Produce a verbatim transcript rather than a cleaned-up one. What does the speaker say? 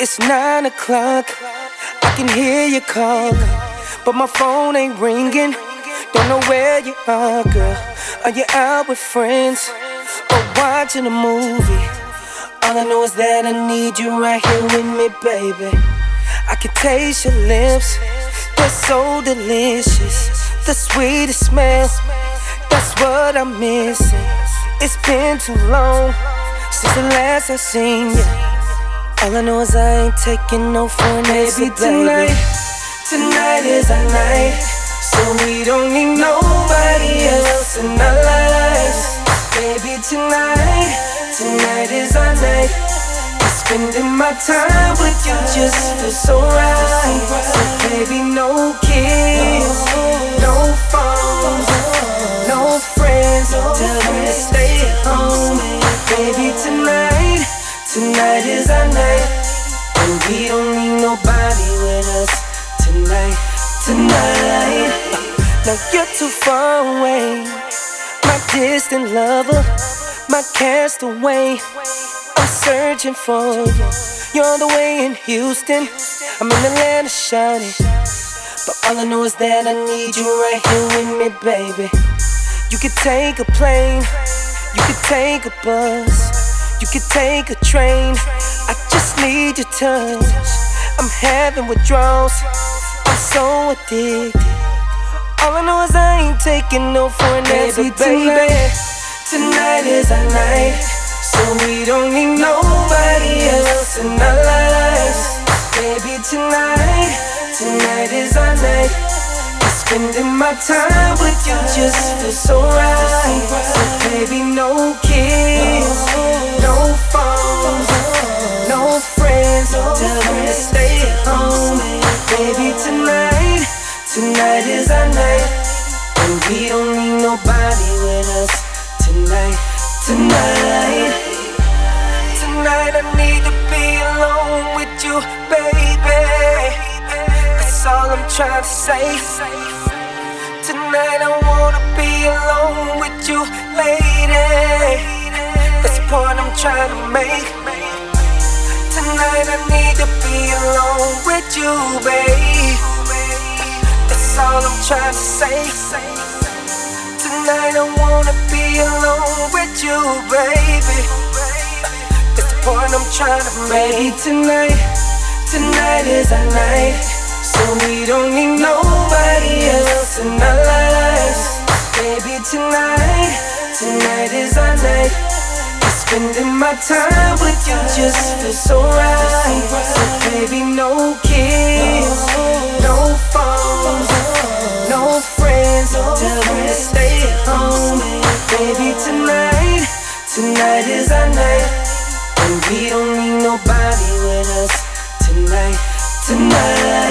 It's nine o'clock, I can hear you call, but my phone ain't ringing. Don't know where you are, girl. Are you out with friends or watching a movie? All I know is that I need you right here with me, baby. I can taste your lips, they're so delicious. The sweetest smell, that's what I'm missing. It's been too long since the last I seen you. All I know is I ain't taking no for an answer, baby. Tonight, tonight is our night, so we don't need nobody else in our lives. Baby, tonight, tonight is our night. Spending my time with you just feels so right. So baby, no kids, no phones, no friends. Tell them to stay at home. Baby, tonight, tonight is our night, and we don't need nobody with us tonight, tonight. Now you're too far away, my distant lover, my castaway. I'm searching for you. You're all the way in Houston, I'm in Atlanta shining, but all I know is that I need you right here with me, baby. You could take a plane, you could take a bus, you could take a train. I just need your touch. I'm having withdrawals, I'm so addicted. All I know is I ain't taking no for an answer, baby. Tonight, tonight is our night, so we don't need nobody else in our lives. Baby, tonight, tonight is our night. Spending my time with you just feels so right. So baby, no kids, no phones, no friends. Tell them to stay at home. Baby, tonight, tonight is our night, and we don't need nobody with us tonight, tonight. Tonight I need to be alone with you, baby. That's all I'm trying to say. Tonight I wanna be alone with you, lady. That's the point I'm trying to make. Tonight I need to be alone with you, babe. That's all I'm trying to say. Tonight I wanna be alone with you, baby. That's the point I'm trying to make. Baby, tonight, tonight is our night, so we don't need nobody else in our lives. Baby, tonight, tonight is our night. Spending my time with you just feels so right. So baby, no kids, no phones, no friends. Tell them to stay at home. Baby, tonight, tonight is our night, and we don't need nobody with us tonight, tonight.